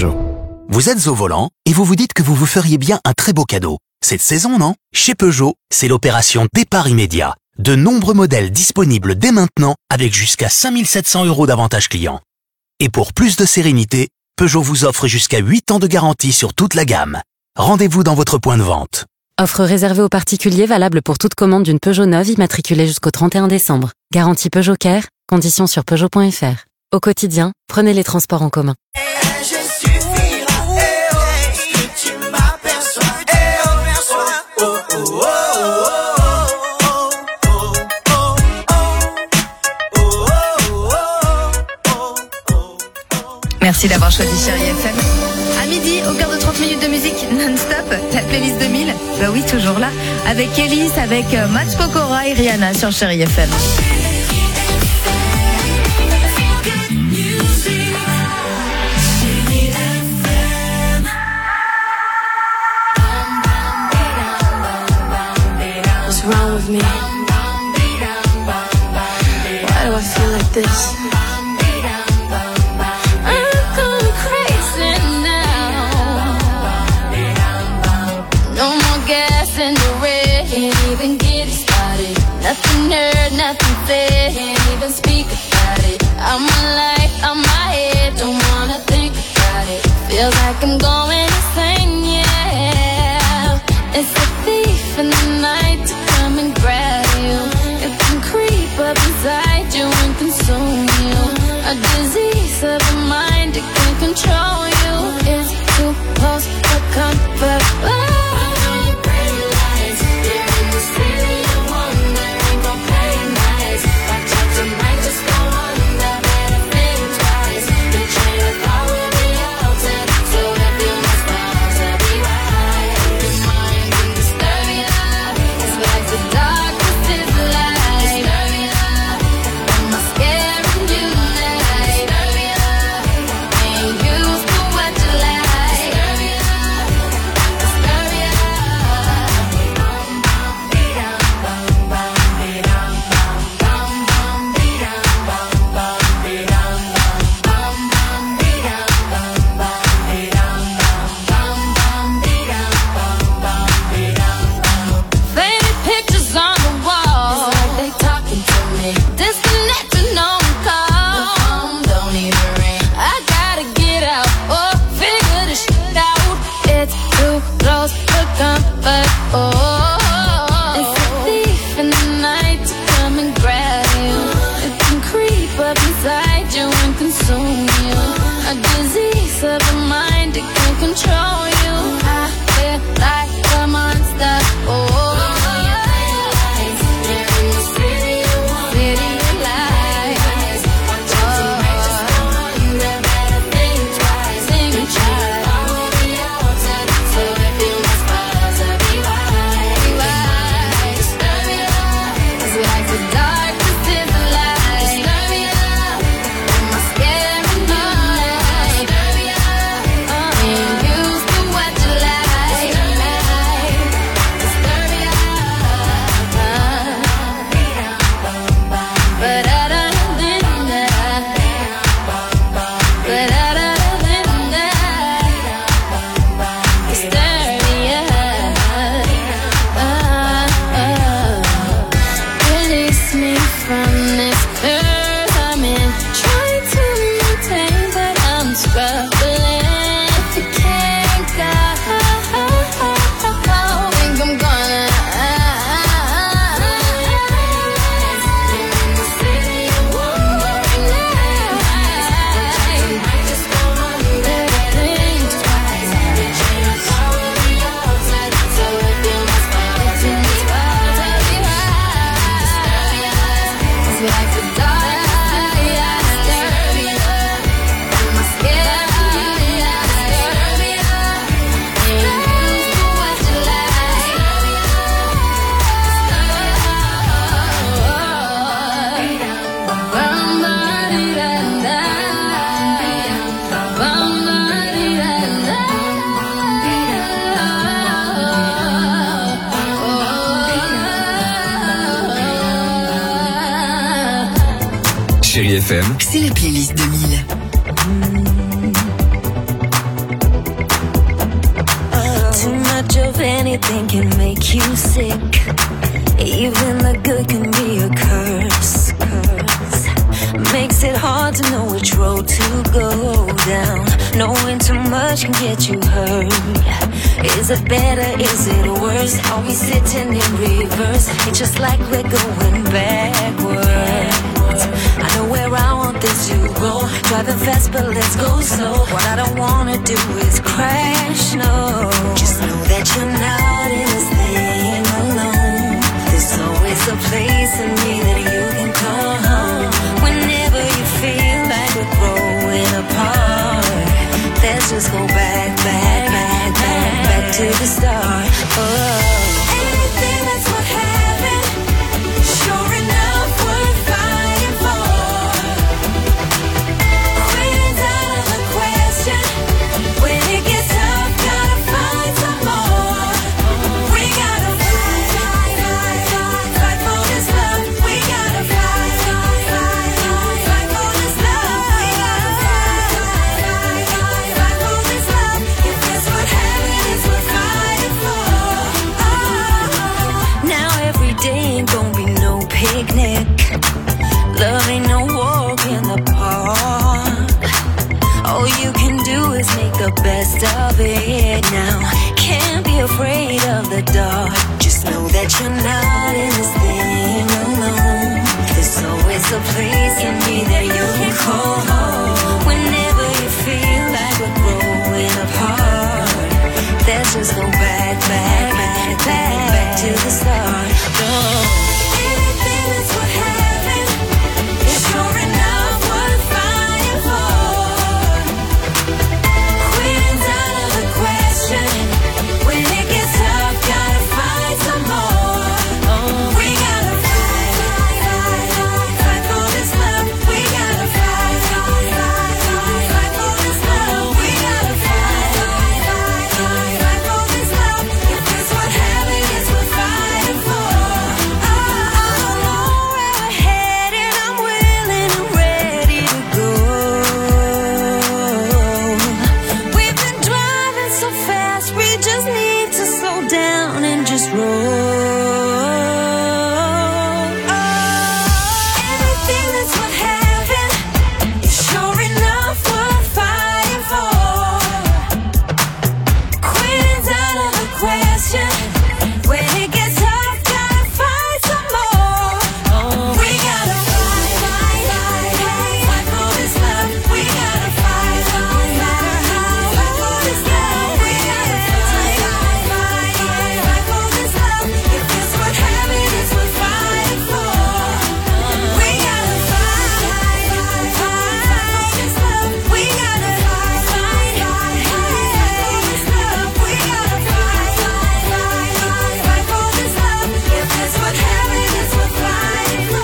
Peugeot. Vous êtes au volant et vous vous dites que vous vous feriez bien un très beau cadeau. Cette saison, non? Chez Peugeot, c'est l'opération départ immédiat. De nombreux modèles disponibles dès maintenant avec jusqu'à 5 700 € d'avantages clients. Et pour plus de sérénité, Peugeot vous offre jusqu'à 8 ans de garantie sur toute la gamme. Rendez-vous dans votre point de vente. Offre réservée aux particuliers valable pour toute commande d'une Peugeot neuve immatriculée jusqu'au 31 décembre. Garantie Peugeot Care, conditions sur Peugeot.fr. Au quotidien, prenez les transports en commun. Merci d'avoir choisi Chérie FM. À midi, au cœur de 30 minutes de musique non-stop, la playlist 2000, bah oui, toujours là, avec Elise, avec Matt Pokora et Rihanna sur Chérie FM. What's wrong with me? Why do I feel like this? Even get it started. Nothing heard, nothing said. Can't even speak about it. I'm my life, I'm my head. Don't wanna think about it. Feels like I'm going insane, yeah. It's a thief in the night to come and grab you. It can creep up inside you and consume you. A disease of the mind, it can control you. It's too close for comfort. Chérie FM, c'est la playlist 2000. anything can make you sick. Even the good can be a curse. Makes it hard to know which road to go down. Knowing too much can get you hurt. Is it better? Is it worse? Are we sitting in reverse? It's just like we're going backwards. I know where I want this to go. Driving fast, but let's go slow. What I don't wanna do is crash, no. Just know that you're not in this thing alone. There's always a place in me that you can call home. Whenever you feel like we're growing apart, let's just go back to the start. Oh. Anything that's what happened, sure enough worth fighting for. Quitting's out of the question. When it gets tough, gotta find some more. We gotta fight for this love. We gotta fight for this love. We gotta fight for this love. If that's what happened, it's what fighting for. Oh. Now every day ain't gonna be no picnic. Love ain't no walk in the park. All you can do is make the best of it now. Can't be afraid of the dark. Just know that you're not in this thing alone. There's always a place in me that you can call home. Whenever you feel like we're growing apart, let's just go back to the start. Oh. Anything that's what happened is sure enough worth fighting for. Quitting's out of the question. When it gets tough, gotta find some more. We gotta fight for this love. We gotta fight for this love. We gotta fight for this love. If that's what happened, it's what fighting for. I don't know where we're headed. I'm willing and ready to go. We've been driving so fast, we just need to slow down and just roll. Anything that's what happened is sure enough worth fighting for. Quitting's out of the question. When it gets tough, gotta find some more. We gotta fight for this love. We gotta fight for this love. We gotta fight for this love. If that's what happened, it's what fighting for. We gotta fight for this love. We gotta fight for this love. We gotta fight for this love. If that's what happened, it's what fighting for.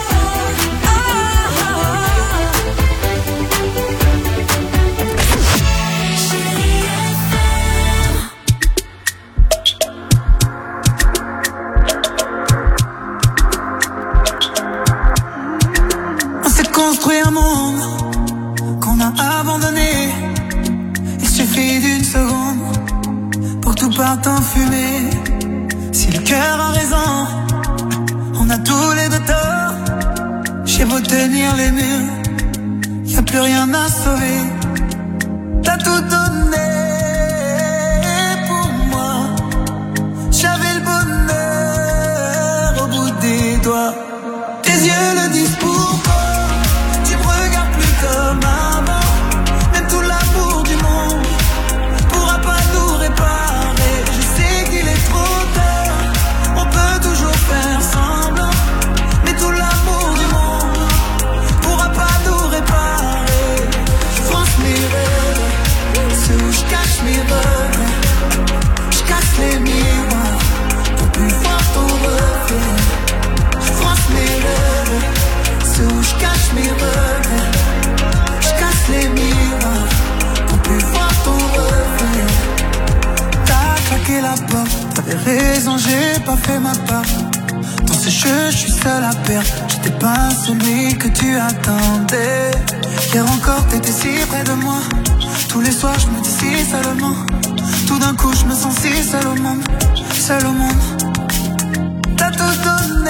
On s'est construit un monde qu'on a abandonné. Il suffit d'une seconde pour que tout parte en fumée. Si le cœur a raison, on a tous les deux tort. J'ai beau tenir les murs, y a plus rien à sauver. T'as tout donné pour moi. J'avais le bonheur au bout des doigts. Tes yeux le disent pourquoi. Tu me regardes plus comme avant. Même tout l'amour du monde pourra pas nous réparer. Je sais qu'il est trop tard. On peut toujours faire semblant. Mais tout l'amour du monde pourra pas nous réparer. Je fonce mes rêves, ceux où je cache mes regrets. Je casse les miroirs pour plus voir ton reflet. Je fonce mes rêves, ceux où je cache mes regrets. Je casse les miroirs pour plus voir ton reflet. T'as claqué la porte, t'avais raison, j'ai pas fait ma part. Dans ce jeu, je suis seul à perdre. J'étais pas celui que tu attendais. Hier encore, t'étais si près de moi. Tous les soirs, je me dis si seulement Tout d'un coup je me sens si seul au monde, seul au monde. T'as tout donné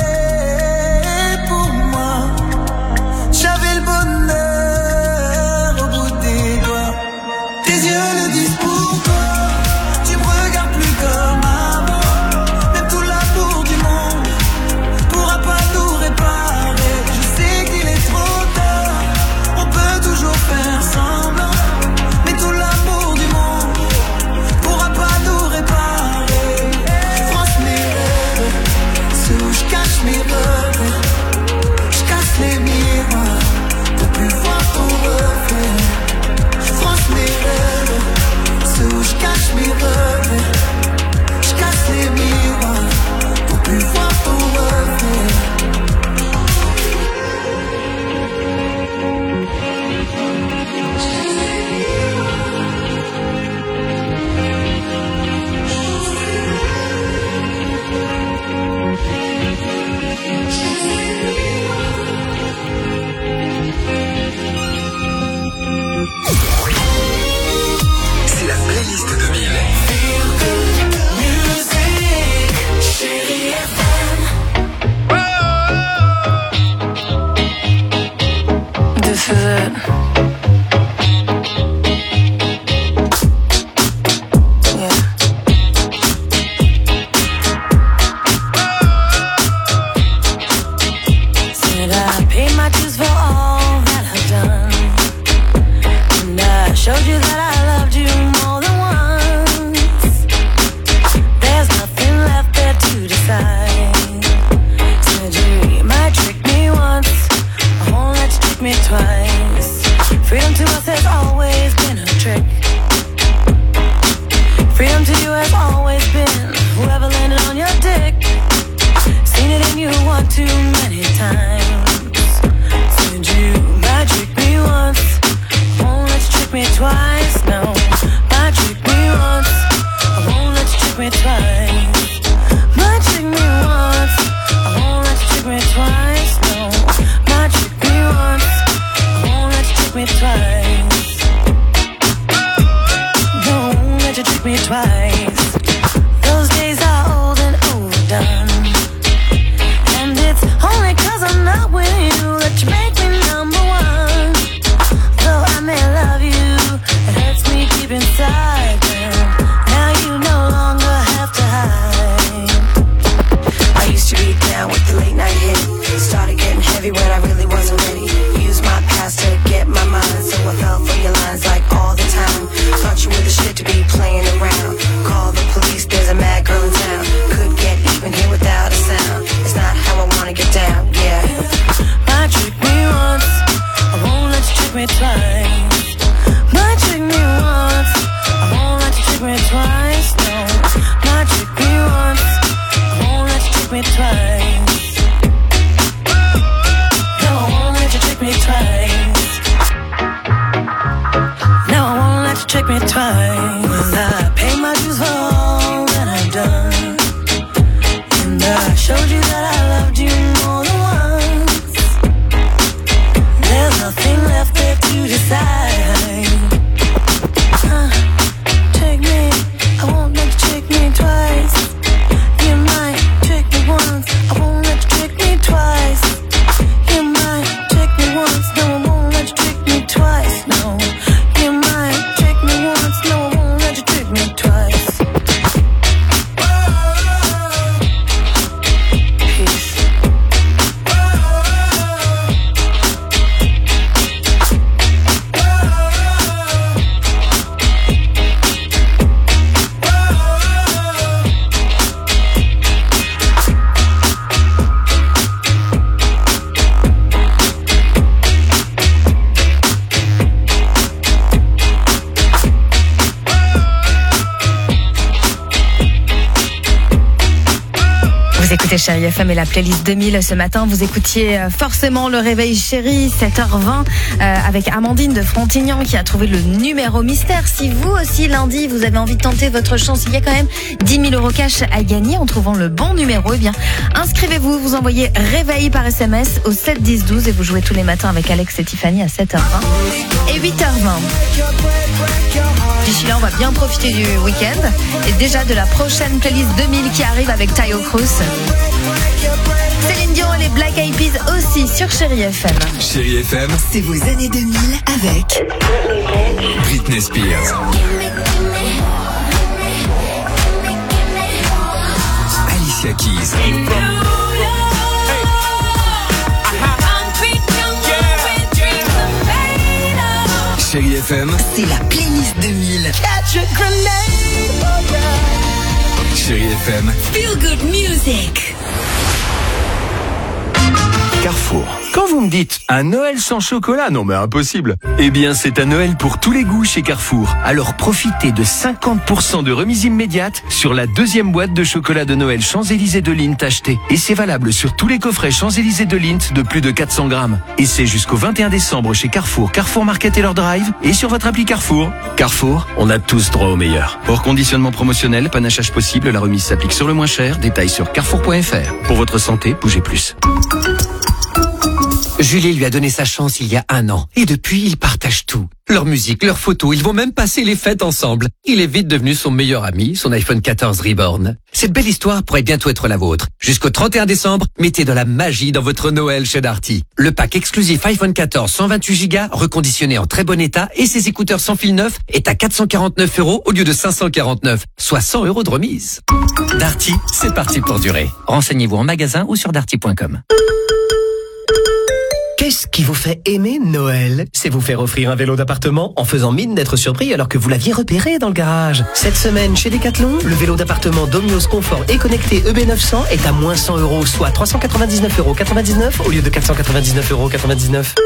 pour moi, j'avais le bonheur au bout des doigts. Tes yeux le disent pour toi, tu me regardes plus comme avant. Même tout l'amour du monde pourra pas nous réparer. Je sais qu'il est trop tard, on peut toujours faire semblant, mais tout l'amour du monde pourra pas nous réparer. Je fronce mes rêves, ceux où je cache mes rêves, je casse les miroirs pour plus voir ton reflet. Je fronce mes rêves, ceux où je cache mes rêves, je casse les miroirs pour plus voir ton reflet. C'est la playlist 2000. This is it. Yeah. Said I paid my dues for all that I've done, and I showed you that I loved you more than once. There's nothing left there to decide. Said you might trick me once, I won't let you trick me twice. Freedom to us has always been a trick. Freedom to you has always been whoever landed on your dick. Seen it in you one too many times. Said you might trick me once, won't let you trick me twice. No, might trick me once, I won't let you trick me twice. Might trick me once, I won't let you trick me twice. No, might trick me once, I won't let you trick me twice. Don't let you trick me twice. Those days are old and overdone, and it's only 'cause I'm not with you that you make me number one. Though I may love you, it hurts me deep inside, girl. Now you no longer have to hide. I used to be down with the late night hit. Started getting heavy when I really wasn't ready. Used my past to get my mind, so I fell for your lines like all the time. Thought you were the shit to be playing around. Call the police, there's a mad girl in town. Could get even here without a sound. It's not how I wanna get down, yeah. Might trick me once, I won't let you trick me twice. Might trick me once, I won't let you trick me twice. No, might trick me once, I won't let you trick me twice. No, I won't let you trick me twice. No, I won't let you trick me twice. I pay my dues for all that I've done, and I showed you that I loved you more than once. There's nothing left there to decide. Trick me, I won't let you trick me twice. You might trick me once, I won't let you trick me twice. You might trick me once, no, I won't let you trick me twice. No, you might trick me once, no, I won't let you trick me twice. Peace. Vous écoutez Chérie FM et la playlist 2000. Ce matin, vous écoutiez forcément le réveil chéri, 7h20, avec Amandine de Frontignan qui a trouvé le numéro mystère. Si vous aussi, lundi, vous avez envie de tenter votre chance, il y a quand même 10 000 € cash à gagner en trouvant le bon numéro. Eh bien, inscrivez-vous, vous envoyez réveil par SMS au 7 10 12 et vous jouez tous les matins avec Alex et Tiffany à 7h20 et 8h20. D'ici là, on va bien profiter du week-end et déjà de la prochaine playlist 2000 qui arrive avec Tayo Cruz. Céline Dion et les Black Eyed Peas aussi sur Chérie FM. Chérie FM, C'est vos années 2000 avec Britney Spears. Alicia Keys. Chérie FM, c'est la playlist 2000. Chérie FM, Feel Good Music. Carrefour. Quand vous me dites un Noël sans chocolat, non mais impossible. Eh bien c'est un Noël pour tous les goûts chez Carrefour. Alors profitez de 50% de remise immédiate sur la deuxième boîte de chocolat de Noël Champs-Élysées de Lindt achetée. Et c'est valable sur tous les coffrets Champs-Élysées de Lindt de plus de 400 grammes. Et c'est jusqu'au 21 décembre chez Carrefour, Carrefour Market et leur Drive et sur votre appli Carrefour. Carrefour, on a tous droit au meilleur. Hors conditionnement promotionnel, panachage possible, la remise s'applique sur le moins cher. Détails sur carrefour.fr. Pour votre santé, bougez plus. Julie lui a donné sa chance il y a 1 an. Et depuis, ils partagent tout. Leur musique, leurs photos, ils vont même passer les fêtes ensemble. Il est vite devenu son meilleur ami, son iPhone 14 Reborn. Cette belle histoire pourrait bientôt être la vôtre. Jusqu'au 31 décembre, mettez de la magie dans votre Noël chez Darty. Le pack exclusif iPhone 14 128 Go, reconditionné en très bon état, et ses écouteurs sans fil neuf est à 449 € au lieu de 549, soit 100 € de remise. Darty, c'est parti pour durer. Renseignez-vous en magasin ou sur darty.com. Qu'est-ce qui vous fait aimer Noël? C'est vous faire offrir un vélo d'appartement en faisant mine d'être surpris alors que vous l'aviez repéré dans le garage. Cette semaine, chez Decathlon, le vélo d'appartement Domios Confort et connecté EB900 est à moins 100 €, soit 399,99 € au lieu de 499,99 €.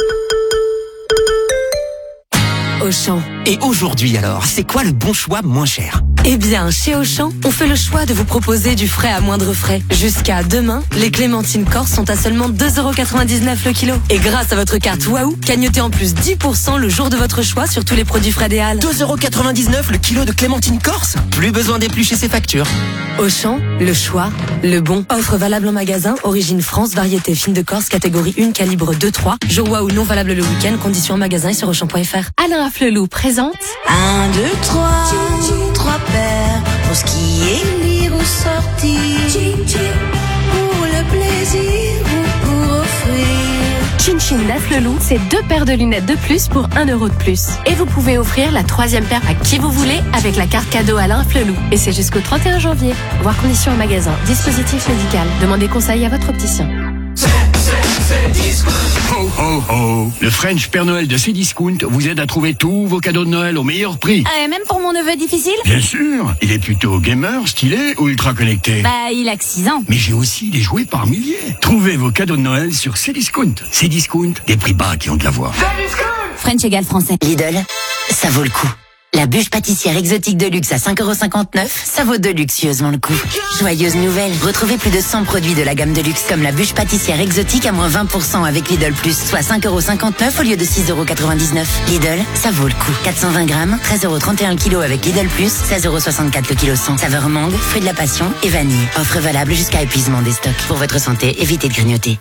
Auchan. Et aujourd'hui alors, c'est quoi le bon choix moins cher? Eh bien, chez Auchan, on fait le choix de vous proposer du frais à moindre frais. Jusqu'à demain, les clémentines corse sont à seulement 2,99 € le kilo. Et grâce à votre carte Waouh, cagnotez en plus 10% le jour de votre choix sur tous les produits frais des Halles. 2,99 € le kilo de clémentine corse? Plus besoin d'éplucher ses factures. Auchan, le choix, le bon. Offre valable en magasin, origine France, variété fine de Corse, catégorie 1, calibre 2-3. Jour Waouh non valable le week-end, conditions en magasin et sur Auchan.fr. Alain Afflelou présente 1, 2, 3, 3 paires pour ce qui est lire ou sortir, pour le plaisir ou pour offrir. Chin Chin d'Afflelou, c'est 2 paires de lunettes de plus pour 1 € de plus. Et vous pouvez offrir la 3e paire à qui vous voulez avec la carte cadeau Alain Afflelou. Et c'est jusqu'au 31 janvier. Voir conditions en magasin. Dispositif médical. Demandez conseil à votre opticien. Ho ho ho! Le French Père Noël de Cdiscount vous aide à trouver tous vos cadeaux de Noël au meilleur prix. Même pour mon neveu difficile? Bien sûr! Il est plutôt gamer, stylé ou ultra connecté? Il a que 6 ans. Mais j'ai aussi des jouets par milliers. Trouvez vos cadeaux de Noël sur Cdiscount. Cdiscount, des prix bas qui ont de la voix. French égale français. Lidl, ça vaut le coup. La bûche pâtissière exotique de luxe à 5,59 €, ça vaut deluxeusement le coup. Joyeuse nouvelle, retrouvez plus de 100 produits de la gamme de luxe comme la bûche pâtissière exotique à moins 20% avec Lidl Plus, soit 5,59 € au lieu de 6,99 €. Lidl, ça vaut le coup. 420 grammes, 13,31 € le kilo avec Lidl Plus, 16,64 € le kilo 100. Saveur mangue, fruit de la passion et vanille. Offre valable jusqu'à épuisement des stocks. Pour votre santé, évitez de grignoter.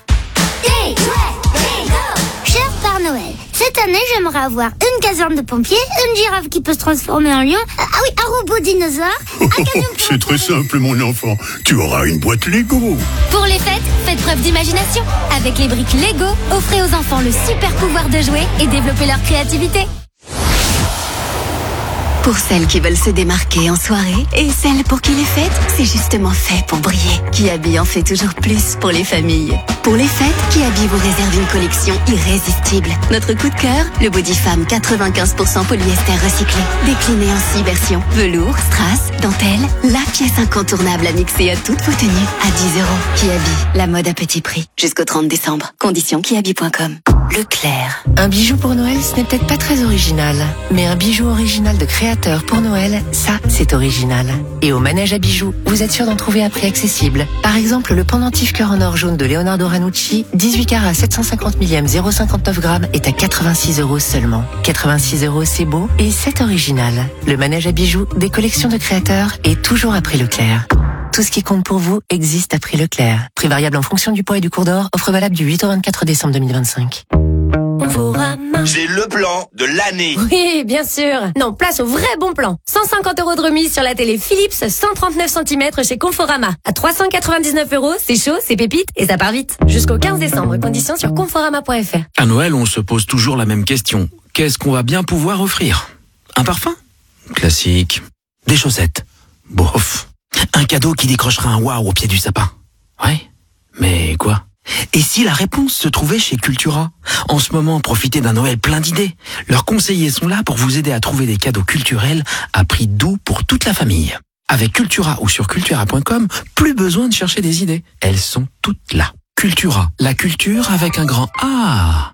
Cher Père Noël, cette année j'aimerais avoir une caserne de pompiers, une girafe qui peut se transformer en lion, un robot dinosaure, un camion pour... C'est très simple mon enfant, tu auras une boîte Lego. Pour les fêtes, faites preuve d'imagination. Avec les briques Lego, offrez aux enfants le super pouvoir de jouer et développer leur créativité. Pour celles qui veulent se démarquer en soirée et celles pour qui les fêtes, c'est justement fait pour briller. Kiabi en fait toujours plus pour les familles. Pour les fêtes, Kiabi vous réserve une collection irrésistible. Notre coup de cœur, le Body Femme 95% polyester recyclé. Décliné en 6 versions. Velours, strass, dentelle, la pièce incontournable à mixer à toutes vos tenues. À 10 €. Kiabi, la mode à petit prix. Jusqu'au 30 décembre. Conditions kiabi.com. Leclerc. Un bijou pour Noël, ce n'est peut-être pas très original, mais un bijou original de créateur pour Noël, ça, c'est original. Et au manège à bijoux, vous êtes sûr d'en trouver à prix accessible. Par exemple, le pendentif cœur en or jaune de Leonardo Ranucci, 18 carats 750 millième 0,59 grammes, est à 86 € seulement. 86 €, c'est beau et c'est original. Le manège à bijoux, des collections de créateurs et toujours à prix Leclerc. Tout ce qui compte pour vous existe à prix Leclerc. Prix variable en fonction du poids et du cours d'or. Offre valable du 8 au 24 décembre 2025. On vous ramasse J'ai le plan de l'année. Oui, bien sûr. Non, place au vrai bon plan. 150 € de remise sur la télé Philips 139 cm chez Conforama. À 399 €, c'est chaud, c'est pépite et ça part vite. Jusqu'au 15 décembre, conditions sur conforama.fr. À Noël, on se pose toujours la même question. Qu'est-ce qu'on va bien pouvoir offrir? Un parfum? Classique. Des chaussettes? Bof. Un cadeau qui décrochera un waouh au pied du sapin? Ouais. Mais quoi? Et si la réponse se trouvait chez Cultura? En ce moment, profitez d'un Noël plein d'idées. Leurs conseillers sont là pour vous aider à trouver des cadeaux culturels à prix doux pour toute la famille. Avec Cultura ou sur cultura.com, plus besoin de chercher des idées. Elles sont toutes là. Cultura, la culture avec un grand A.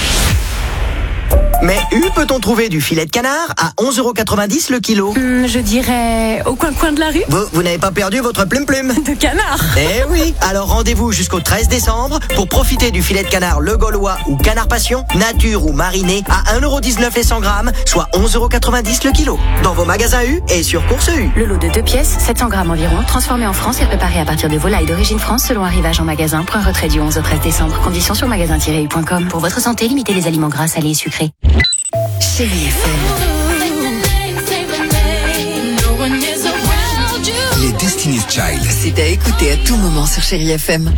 Mais peut-on trouver du filet de canard à 11,90 € le kilo? Je dirais au coin de la rue. Vous n'avez pas perdu votre plume de canard? Eh oui. Alors rendez-vous jusqu'au 13 décembre pour profiter du filet de canard Le Gaulois ou Canard Passion, nature ou mariné à 1,19 € les 100 grammes, soit 11,90 € le kilo. Dans vos magasins U et sur Course U. Le lot de 2 pièces, 700 grammes environ, transformé en France et préparé à partir de volailles d'origine France selon arrivage en magasin. Point retrait du 11 au 13 décembre. Conditions sur magasin-u.com. Pour votre santé, limitez les aliments gras, salés et sucrés. Chérie FM. Les Destiny's Child. C'est à écouter à tout moment sur Chérie FM.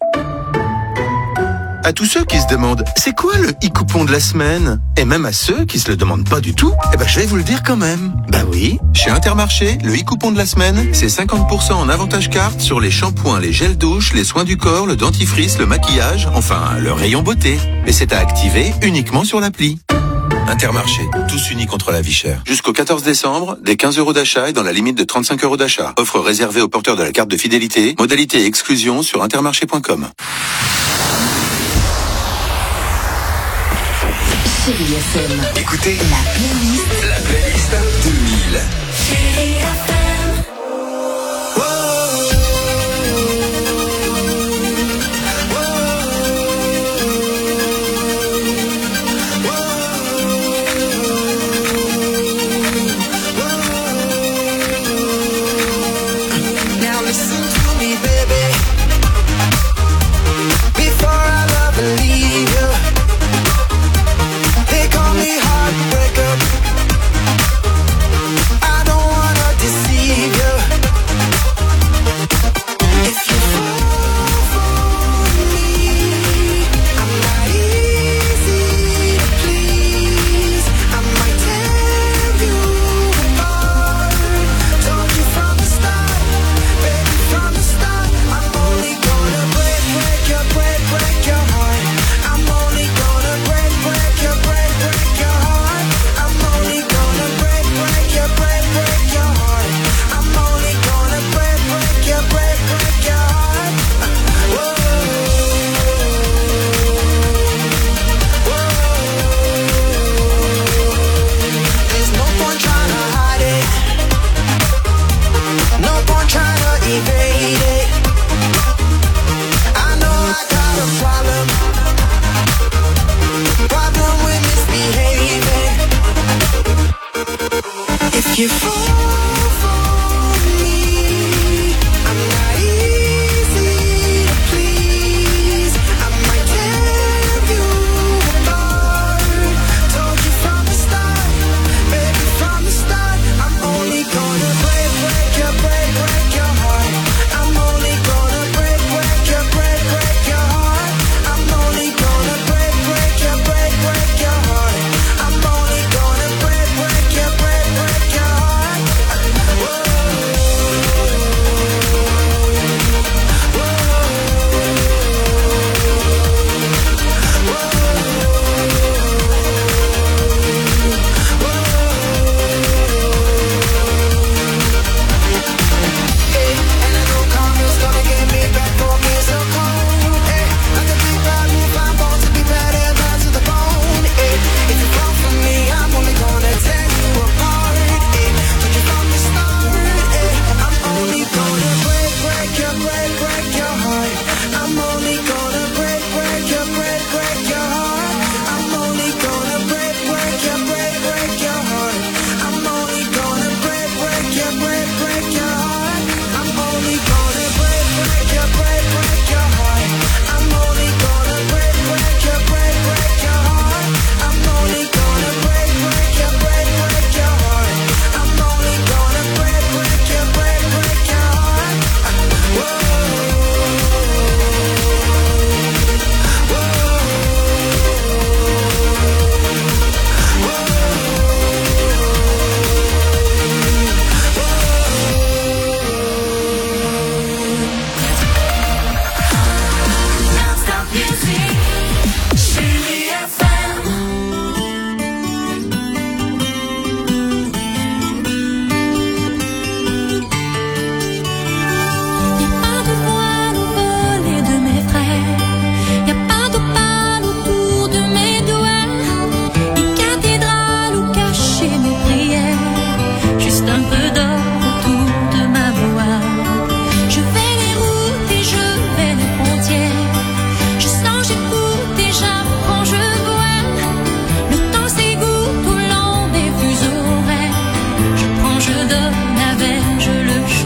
À tous ceux qui se demandent, c'est quoi le e-coupon de la semaine? Et même à ceux qui se le demandent pas du tout, je vais vous le dire quand même. Bah oui, chez Intermarché, le e-coupon de la semaine, c'est 50% en avantage carte sur les shampoings, les gels douche, les soins du corps, le dentifrice, le maquillage, enfin, le rayon beauté. Et c'est à activer uniquement sur l'appli. Intermarché, tous unis contre la vie chère. Jusqu'au 14 décembre, des 15 € d'achat et dans la limite de 35 € d'achat. Offre réservée aux porteurs de la carte de fidélité. Modalité et exclusion sur intermarché.com. Chérie FM. Écoutez La playlist 2000. Chérie FM.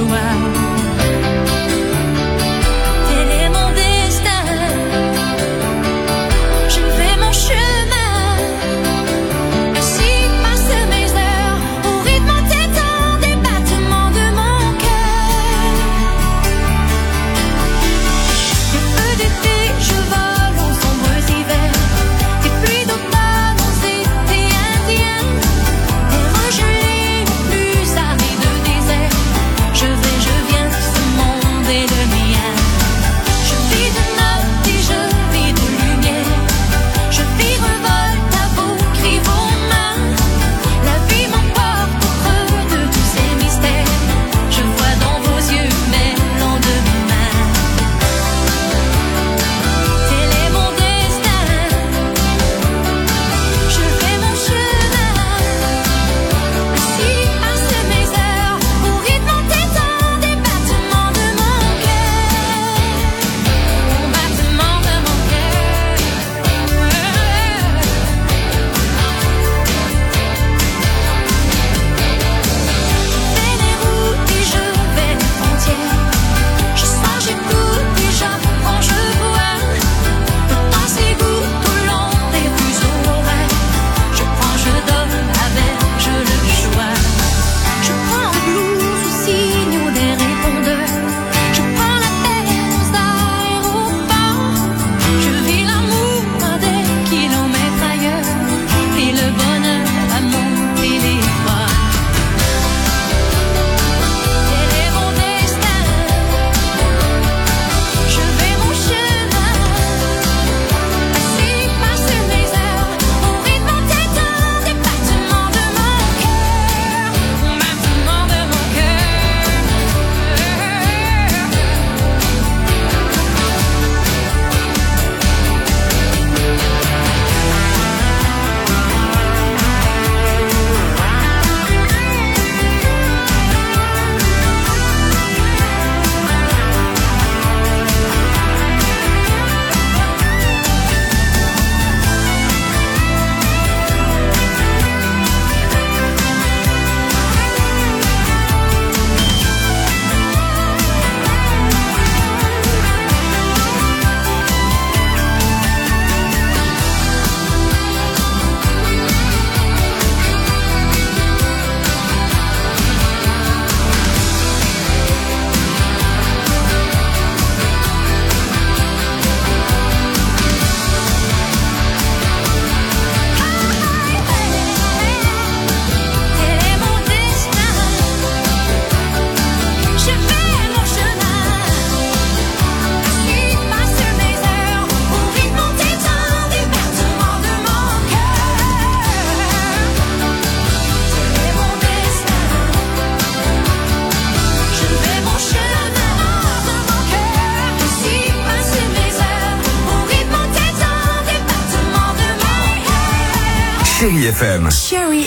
Chérie FM. Chérie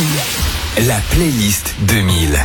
FM. La playlist 2000.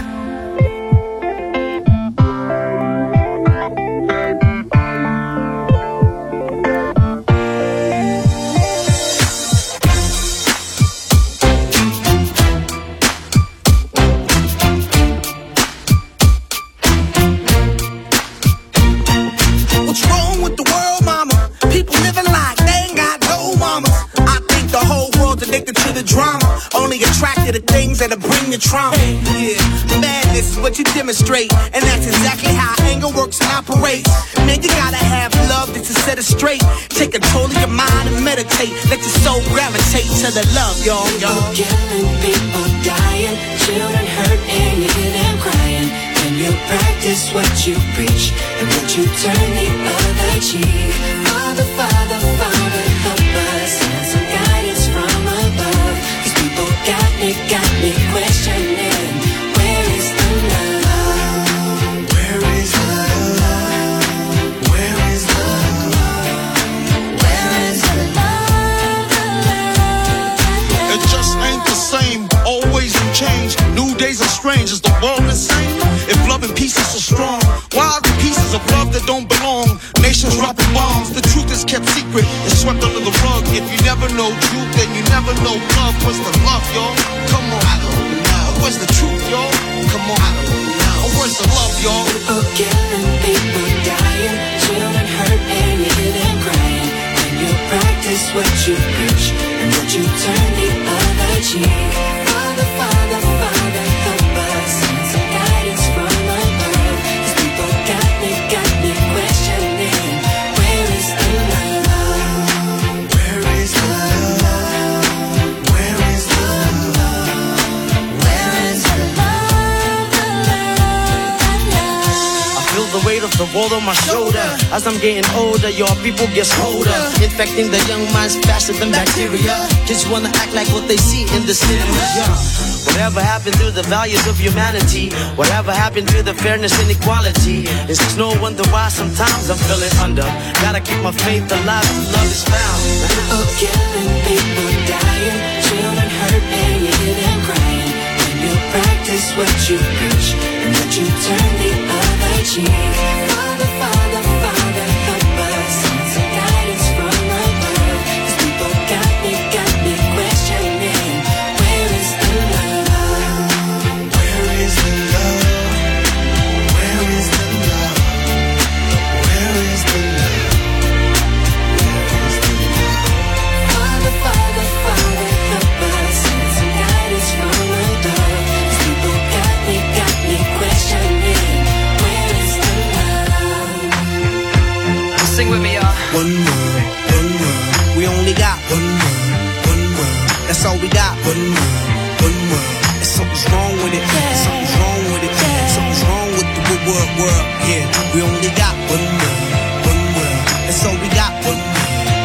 Trauma. Yeah, madness is what you demonstrate, and that's exactly how anger works and operates. Man, you gotta have love just to set it straight. Take control of your mind and meditate. Let your soul gravitate to the love, y'all. People killing, people dying, children hurt, and you hear them crying. When you practice what you preach, and when you turn the other cheek. Father, Father, Father, help us, send some guidance from above. 'Cause people got me questioning, where is the love? Where is the love? Where is the love? Where is the love? It just ain't the same, always in change. New days are strange, is the world insane? If love and peace is so strong, why are the pieces of love that don't belong? Nations dropping bombs, the truth is kept secret, it's swept under the rug. If you never know truth, then you never know love. What's the love, y'all? Come on, I don't know. Where's the truth, y'all? Come on, I don't know. Where's the love, y'all? weight of the world on my shoulder. As I'm getting older, your people get colder, infecting the young minds faster than bacteria. Kids wanna act like what they see in the cinema. Yeah. Whatever happened to the values of humanity? Whatever happened to the fairness and equality? It's no wonder why sometimes I'm feeling under. Gotta keep my faith alive till love is found. Oh, killing people, dying, children hurt and you hear them crying. When you practice what you preach and that you turn the other cheek. Father, Father, Father, help us. Send some guidance from above. 'Cause people got me questioning. Where is the love? Where is the love? Where is the love? Where is the love? Where is the love? Father, Father, Father, help us. Send some guidance from above. 'Cause people got me questioning. Where is the love? Sing with me, y'all. One world, one world. We only got one world, one world. That's all we got. One world, one world. And something's wrong with it. Something's wrong with it. Something's wrong with the world. Yeah, we only got one world, one world. That's all we got. One world.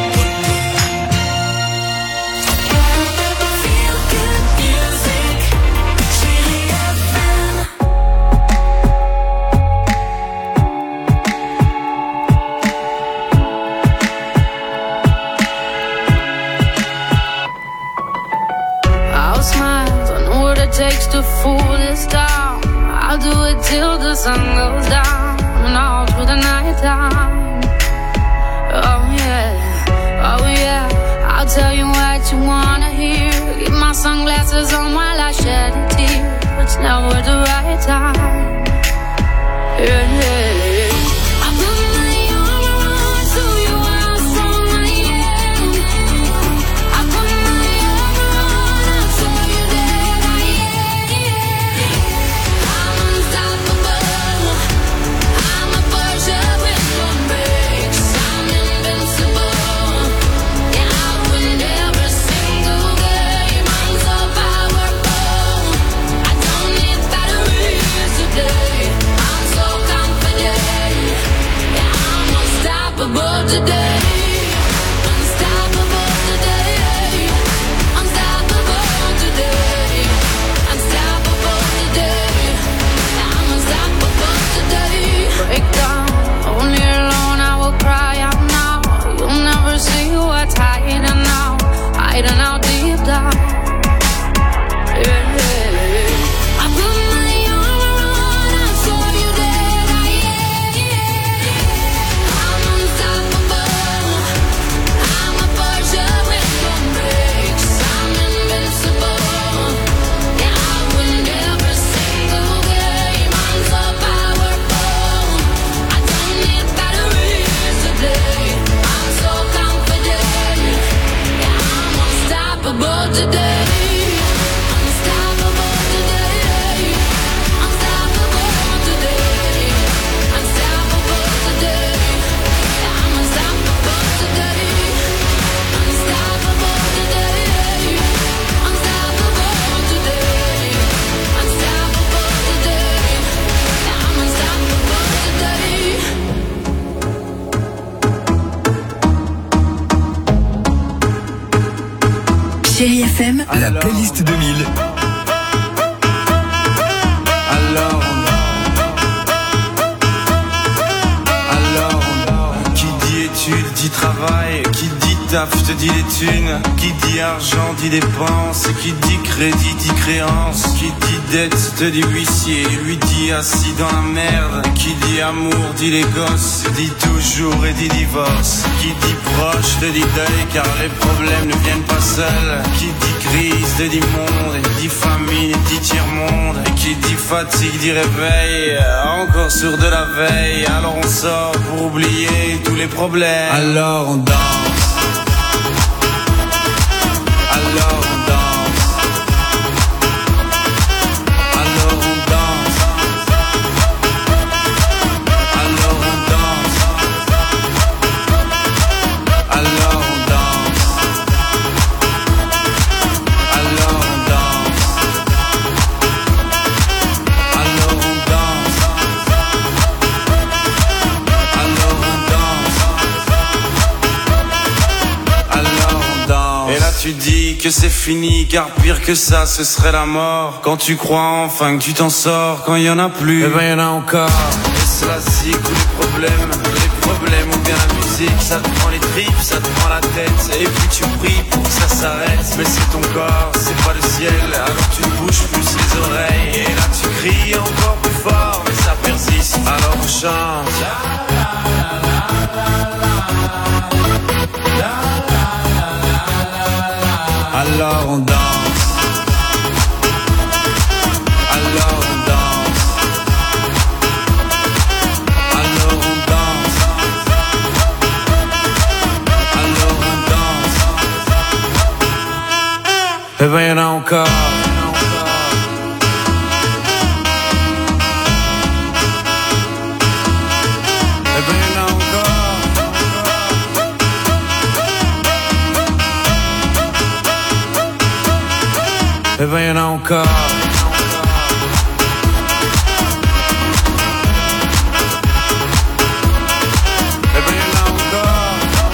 I'll smile, I know what it takes to fool this town. I'll do it till the sun goes down and all through the night time. Oh yeah, oh yeah, I'll tell you what you wanna hear. Keep my sunglasses on while I shed a tear. It's never the right time. Yeah, yeah. Today, unstoppable today, unstoppable today, unstoppable today, I'm unstoppable today. Break down, only alone I will cry out now. You'll never see what's hiding out, hiding out deep down. Yeah, yeah, yeah. I put my armor on, I saw you there, I'm unstoppable. I'm a Porsche with no brakes. I'm invincible. Yeah, I win every single game. I'm so powerful. I don't need batteries today. I'm so confident. Yeah, I'm unstoppable today. Unstoppable today. Unstoppable today. Unstoppable today. Yeah, I'm unstoppable today. Unstoppable today. Unstoppable today. Unstoppable today. Yeah, I'm unstoppable today. Chérie FM, La playlist 2000. Alors, qui dit études dit travail, qui dit taf te dit les thunes, qui dit argent dit dépenses, qui dit crédit dit créance, qui dit dette te dit huissier, lui dit assis dans la merde, qui dit amour dit les gosses, dit toujours et dit divorce, qui dit proche te dit deuil car les problèmes ne viennent pas seuls, qui dit crise te dit monde, et dit famine et dit tiers-monde, et qui dit fatigue dit réveil, encore sur de la veille, alors on sort pour oublier tous les problèmes, alors on danse. Alors on danse. Alors on danse. Alors on danse. Alors on danse. Alors on danse. Alors on danse. que c'est fini, car pire que ça, ce serait la mort. Quand tu crois enfin que tu t'en sors, quand il y en a plus, eh ben y en a encore. Et c'est la zig ou les problèmes ou bien la musique, ça te prend les tripes, ça te prend la tête, et puis tu pries pour que ça s'arrête. Mais c'est ton corps, c'est pas le ciel, alors tu bouges plus les oreilles, et là tu cries encore plus fort, mais ça persiste, alors on chante. Alors on danse. Alors on danse. Alors on danse. Alors on danse. Eh ben y'en a encore. Eh ben y'en a encore. Eh ben y'en a encore.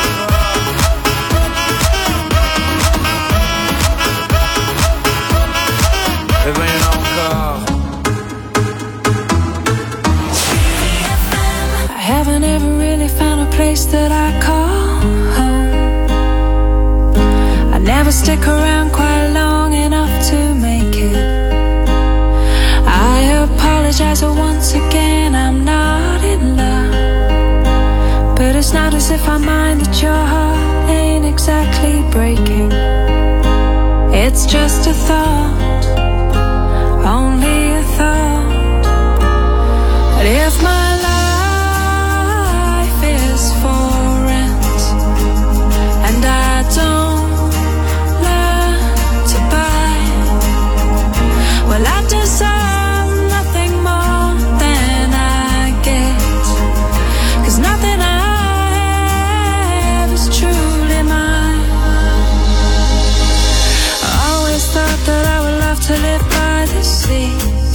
Eh ben y'en a encore. I haven't ever really found a place that I call home. I never stick around quite long enough to make it. I apologize once again, I'm not in love. But it's not as if I mind that your heart ain't exactly breaking. It's just a thought, only a thought. But if my life is for rent and I don't well, I deserve nothing more than I get, 'cause nothing I have is truly mine. I always thought that I would love to live by the sea,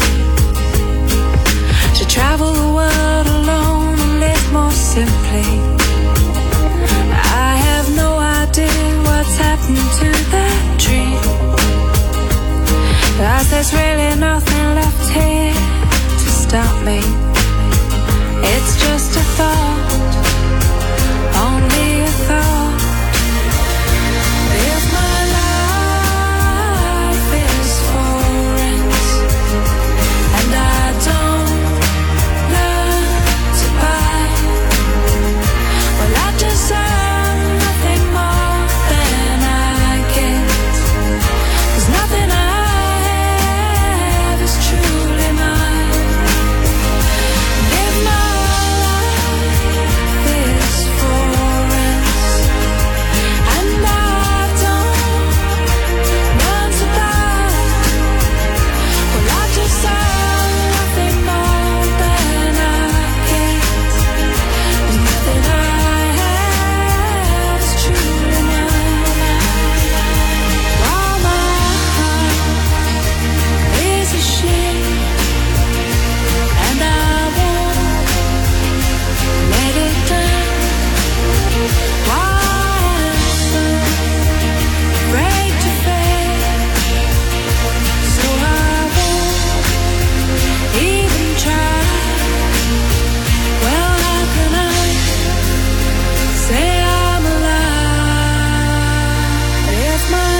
to travel the world alone and live more simply. I have no idea what's happened to that dream, 'cause there's really nothing left here to stop me. It's just a thought, only a thought. If my life is for rent and I don't learn to buy, well I deserve nothing more than I get, 'cause nothing I truly mine. If my life is for rent and I don't want to buy, well I deserve nothing more than I get, 'cause nothing I have is truly mine. While my heart is a ship and I won't let it down, while I'm so afraid to fail, so I won't even try. Well, how can I say I'm alive if my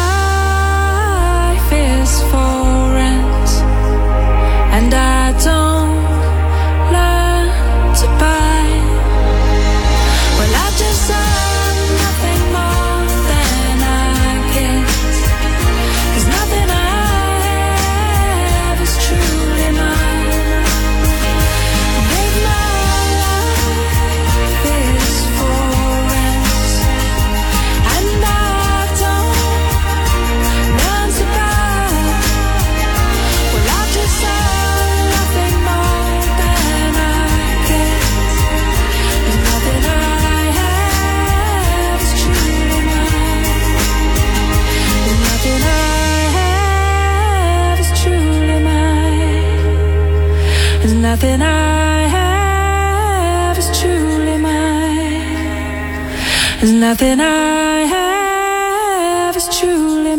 life is for rent and I don't learn to buy? Well, I deserve nothing more than I get, 'cause nothing I have is truly mine. If my life is for rent and I don't learn to buy, well I deserve nothing more than I get, 'cause nothing I have is truly mine. Nothing I have is truly mine. Nothing I have is truly mine. Nothing I have is truly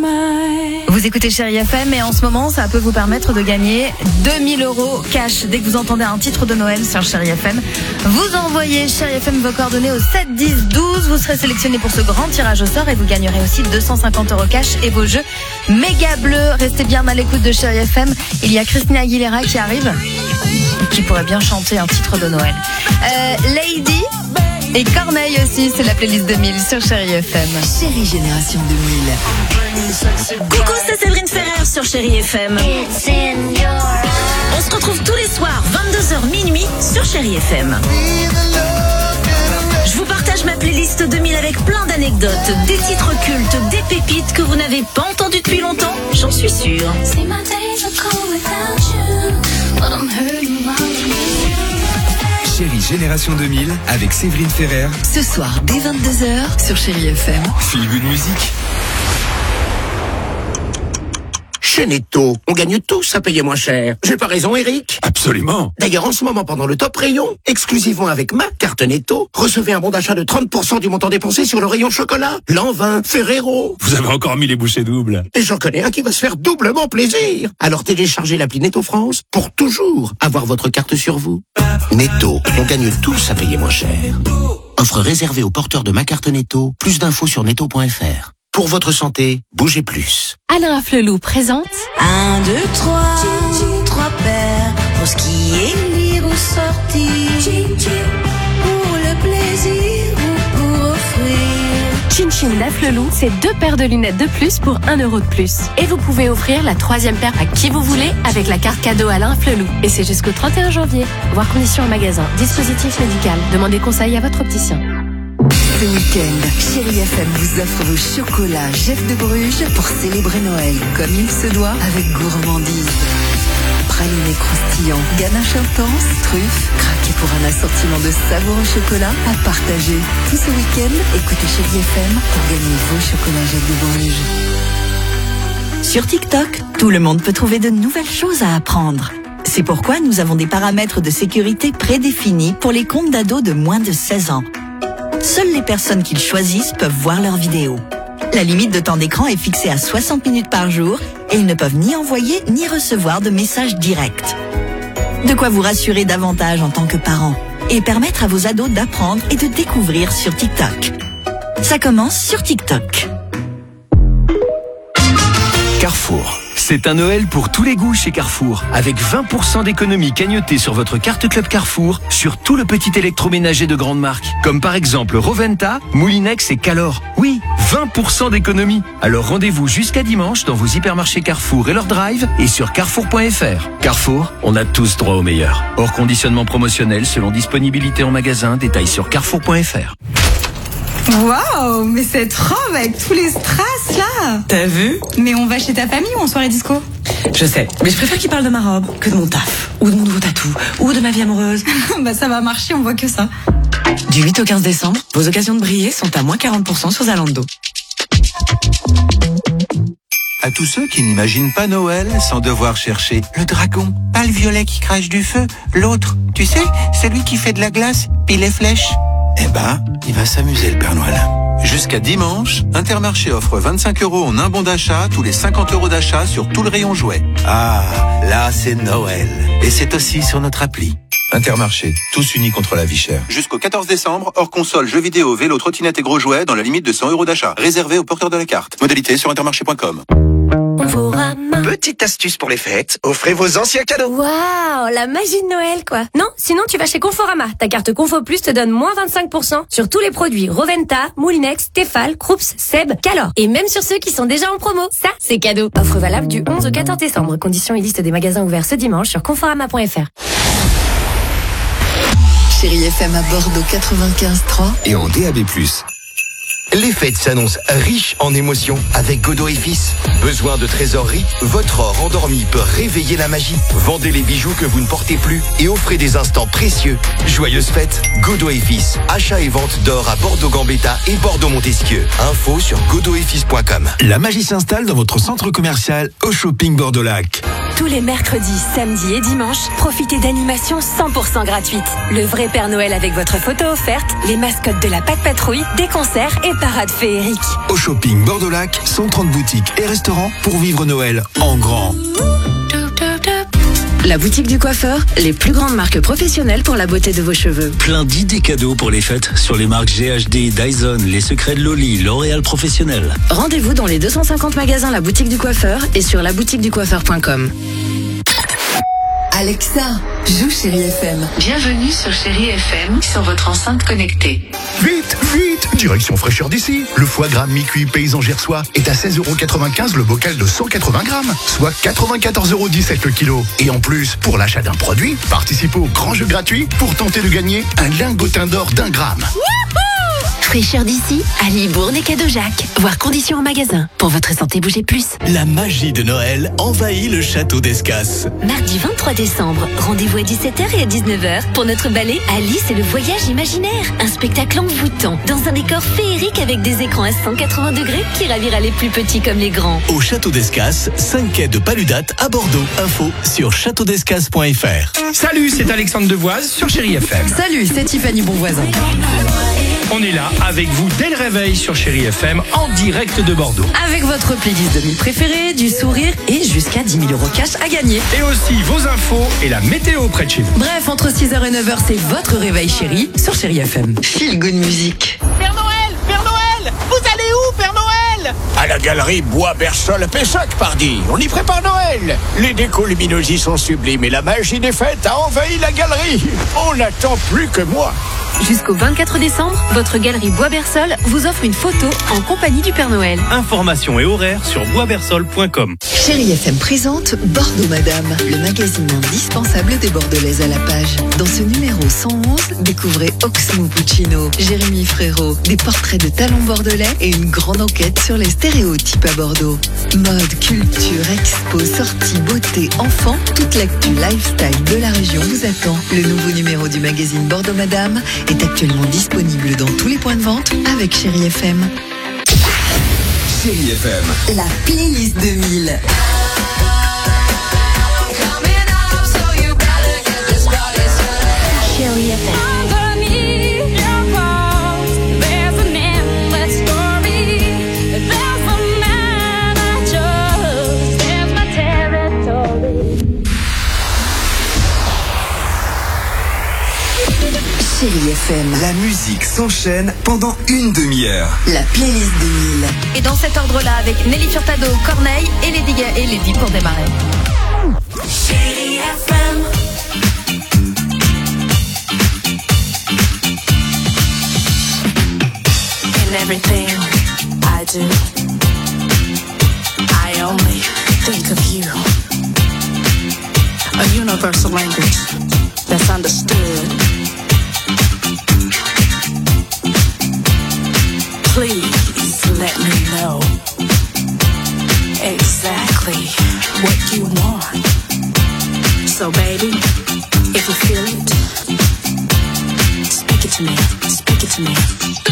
Vous écoutez Chérie FM et en ce moment, ça peut vous permettre de gagner 2000 € cash. Dès que vous entendez un titre de Noël sur Chérie FM, vous envoyez Chérie FM vos coordonnées au 7 10 12. Vous serez sélectionné pour ce grand tirage au sort et vous gagnerez aussi 250 € cash et vos jeux méga bleus. Restez bien à l'écoute de Chérie FM. Il y a Christina Aguilera qui arrive, qui pourrait bien chanter un titre de Noël. Lady et Corneille aussi, c'est la playlist 2000 sur Chérie FM. Chérie Génération 2000. Coucou, c'est Séverine Ferrer sur Chérie FM. On se retrouve tous les soirs, 22h minuit sur Chérie FM. Je vous partage ma playlist 2000 avec plein d'anecdotes, des titres cultes, des pépites que vous n'avez pas entendues depuis longtemps, j'en suis sûre. Chérie Génération 2000 avec Séverine Ferrer. Ce soir, dès 22h sur Chérie FM. Feel good music. Chez Netto, on gagne tous à payer moins cher. J'ai pas raison, Eric? Absolument. D'ailleurs, en ce moment, pendant le top rayon, exclusivement avec ma carte Netto, recevez un bon d'achat de 30% du montant dépensé sur le rayon chocolat, Lanvin, Ferrero. Vous avez encore mis les bouchées doubles. Et j'en connais un qui va se faire doublement plaisir. Alors téléchargez l'appli Netto France pour toujours avoir votre carte sur vous. Netto, on gagne tous à payer moins cher. Offre réservée aux porteurs de ma carte Netto. Plus d'infos sur netto.fr. Pour votre santé, bougez plus. Alain Afflelou présente 1, 2, 3, 3 paires pour skier, lire ou sortir, pour le plaisir ou pour offrir. Chin Chin d'Afflelou, c'est 2 paires de lunettes de plus pour 1 € de plus. Et vous pouvez offrir la 3e paire à qui vous voulez avec la carte cadeau Alain Afflelou. Et c'est jusqu'au 31 janvier. Voir conditions en magasin. Dispositif médical. Demandez conseil à votre opticien. Ce week-end, Chérie FM vous offre vos chocolats Jeff de Bruges pour célébrer Noël comme il se doit avec gourmandise. Pralinés croustillants, ganache intense, truffes, craquez pour un assortiment de savoureux chocolat à partager. Tout ce week-end, écoutez Chérie FM pour gagner vos chocolats Jeff de Bruges. Sur TikTok, tout le monde peut trouver de nouvelles choses à apprendre. C'est pourquoi nous avons des paramètres de sécurité prédéfinis pour les comptes d'ados de moins de 16 ans. Seules les personnes qu'ils choisissent peuvent voir leurs vidéos. La limite de temps d'écran est fixée à 60 minutes par jour et ils ne peuvent ni envoyer ni recevoir de messages directs. De quoi vous rassurer davantage en tant que parent et permettre à vos ados d'apprendre et de découvrir sur TikTok. Ça commence sur TikTok. Carrefour. C'est un Noël pour tous les goûts chez Carrefour. Avec 20% d'économie cagnotée sur votre carte Club Carrefour sur tout le petit électroménager de grande marque. Comme par exemple Roventa, Moulinex et Calor. Oui, 20% d'économie. Alors rendez-vous jusqu'à dimanche dans vos hypermarchés Carrefour et leur drive et sur carrefour.fr. Carrefour, on a tous droit au meilleur. Hors conditionnement promotionnel selon disponibilité en magasin. Détails sur carrefour.fr. Waouh, mais cette robe avec tous les strass là. T'as vu? Mais on va chez ta famille ou en soirée disco? Je sais, mais je préfère qu'il parle de ma robe que de mon taf, ou de mon nouveau tatou, ou de ma vie amoureuse. Bah ça va marcher, on voit que ça. Du 8 au 15 décembre, vos occasions de briller sont à moins 40% sur Zalando. À tous ceux qui n'imaginent pas Noël sans devoir chercher le dragon, pas le violet qui crache du feu, l'autre, tu sais, celui qui fait de la glace, puis les flèches. Eh ben, il va s'amuser le Père Noël. Jusqu'à dimanche, Intermarché offre 25 € en un bon d'achat tous les 50 € d'achat sur tout le rayon jouets. Ah, là c'est Noël. Et c'est aussi sur notre appli. Intermarché, tous unis contre la vie chère. Jusqu'au 14 décembre, hors console, jeux vidéo, vélo, trottinette et gros jouets dans la limite de 100 € d'achat. Réservé aux porteurs de la carte. Modalité sur intermarché.com. Petite astuce pour les fêtes, offrez vos anciens cadeaux. Waouh, la magie de Noël quoi. Non, sinon tu vas chez Conforama. Ta carte Confo Plus te donne moins 25% sur tous les produits Roventa, Moulinex, Tefal, Krups, Seb, Calor. Et même sur ceux qui sont déjà en promo. Ça, c'est cadeau. Offre valable du 11 au 14 décembre. Conditions et liste des magasins ouverts ce dimanche sur conforama.fr. Chérie FM à Bordeaux 95.3 et en DAB+. Les fêtes s'annoncent riches en émotions avec Godot et Fils. Besoin de trésorerie? Votre or endormi peut réveiller la magie. Vendez les bijoux que vous ne portez plus et offrez des instants précieux. Joyeuses fêtes, Godot et Fils. Achat et vente d'or à Bordeaux-Gambetta et Bordeaux-Montesquieu. Info sur godotetfils.com. La magie s'installe dans votre centre commercial au Shopping Bordeaux-Lac. Tous les mercredis, samedis et dimanches, profitez d'animations 100% gratuites. Le vrai Père Noël avec votre photo offerte, les mascottes de la Pâte Patrouille, des concerts et parades féeriques. Au shopping Bordeaux-Lac, 130 boutiques et restaurants pour vivre Noël en grand. La boutique du coiffeur, les plus grandes marques professionnelles pour la beauté de vos cheveux. Plein d'idées cadeaux pour les fêtes sur les marques GHD, Dyson, Les Secrets de Loli, L'Oréal Professionnel. Rendez-vous dans les 250 magasins La Boutique du Coiffeur et sur laboutiqueducoiffeur.com. Alexa, joue Chérie FM. Bienvenue sur Chérie FM sur votre enceinte connectée. Vite, vite, direction fraîcheur d'ici. Le foie gras mi-cuit paysan gersois est à 16,95€ le bocal de 180 grammes, soit 94,17€ le kilo. Et en plus, pour l'achat d'un produit, participez au grand jeu gratuit pour tenter de gagner un lingotin d'or d'1 gramme. Fraîcheur d'ici, à Libourne et Cadeau-Jacques. Voir conditions en magasin. Pour votre santé, bougez plus. La magie de Noël envahit le château d'Escas. Mardi 23 décembre, rendez-vous à 17h et à 19h pour notre ballet Alice et le voyage imaginaire. Un spectacle envoûtant, dans un décor féerique avec des écrans à 180 degrés qui ravira les plus petits comme les grands. Au château d'Escas, 5 quai de Paludate à Bordeaux. Info sur châteaudescas.fr. Salut, c'est Alexandre Devoise sur Chérie FM. Salut, c'est Tiffany Bonvoisin. On est là avec vous dès le réveil sur Chérie FM en direct de Bordeaux. Avec votre playlist 2000 préférés, du sourire et jusqu'à 10 000 € cash à gagner. Et aussi vos infos et la météo près de chez vous. Bref, entre 6h et 9h, c'est votre réveil chéri sur Chérie FM. Feel good music. Père Noël, vous allez où, Père Noël? À la galerie Bois-Bersol à Pessac, pardi. On y prépare Noël. Les décos lumineuses y sont sublimes et la magie des fêtes a envahi la galerie. On n'attend plus que moi. Jusqu'au 24 décembre, votre galerie Bois-Bersol vous offre une photo en compagnie du Père Noël. Informations et horaires sur boisbersol.com. Chérie FM présente Bordeaux Madame, le magazine indispensable des Bordelaises à la page. Dans ce numéro 111, découvrez Oxmo Puccino, Jérémy Frérot, des portraits de talents bordelais et une grande enquête sur les stéréotypes à Bordeaux. Mode, culture, expo, sorties, beauté, enfants, toute l'actu lifestyle de la région vous attend. Le nouveau numéro du magazine Bordeaux Madame est actuellement disponible dans tous les points de vente avec Chérie FM. Chérie FM. La playlist 2000. Chérie FM. Chérie FM. La musique s'enchaîne pendant une demi-heure. La playlist 2000. Et dans cet ordre-là, avec Nelly Furtado, Corneille et Lady pour démarrer. Chérie FM. In everything I do, I only think of you. A universal language that's understood. Please let me know exactly what you want. So baby, if you feel it, speak it to me, speak it to me.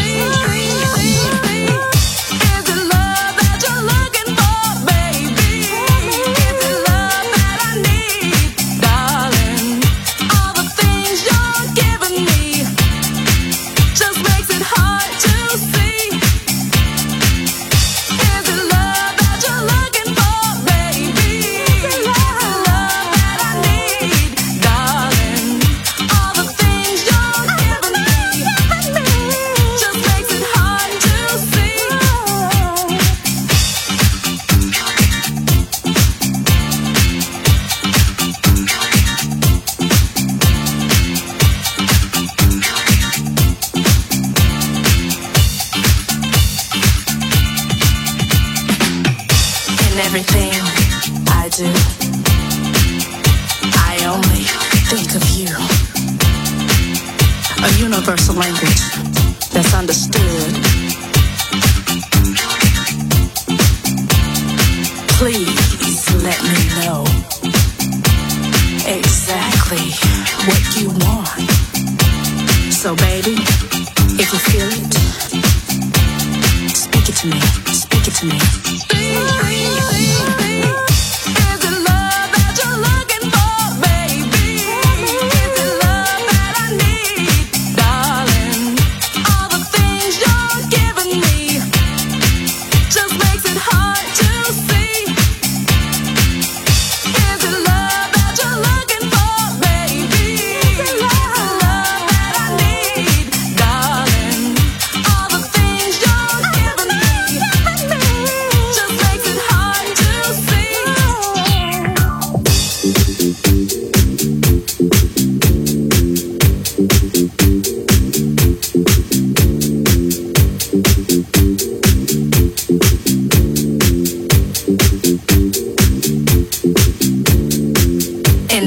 Everything I do, I only think of you. A universal language that's understood. Please let me know exactly what you want. So baby, if you feel it, speak it to me, speak it to me. Is it love that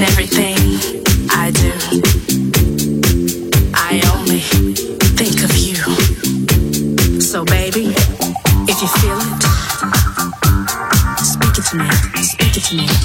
everything I do, I only think of you. So baby, if you feel it, speak it to me, speak it to me.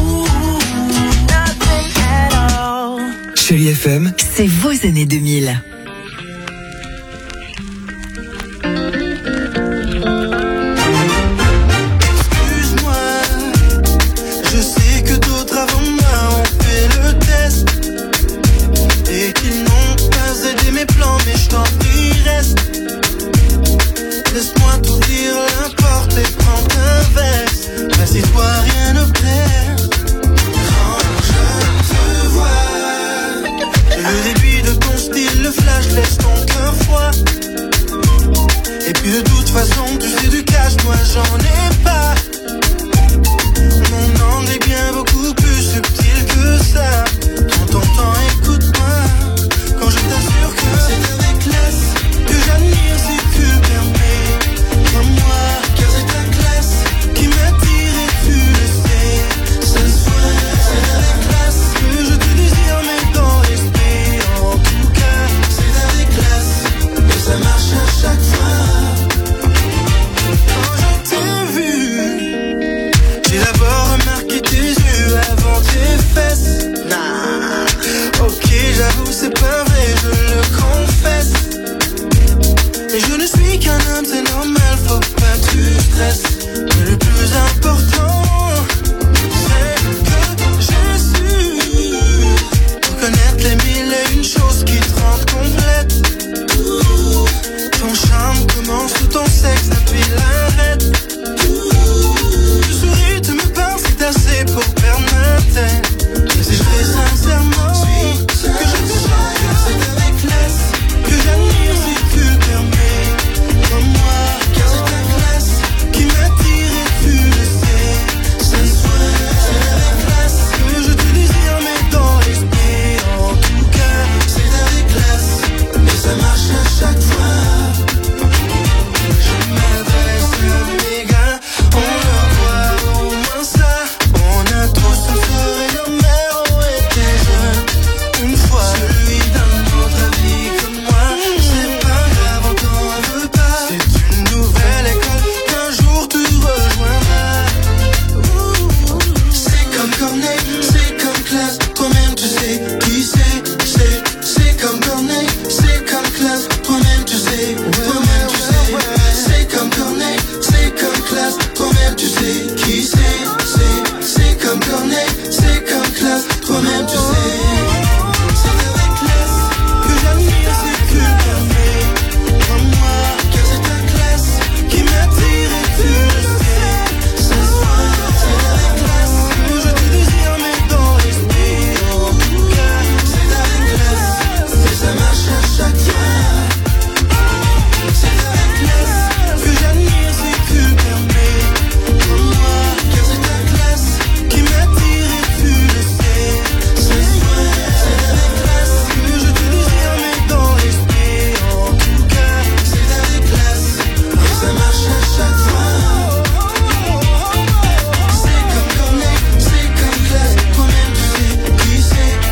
C'est vos années 2000.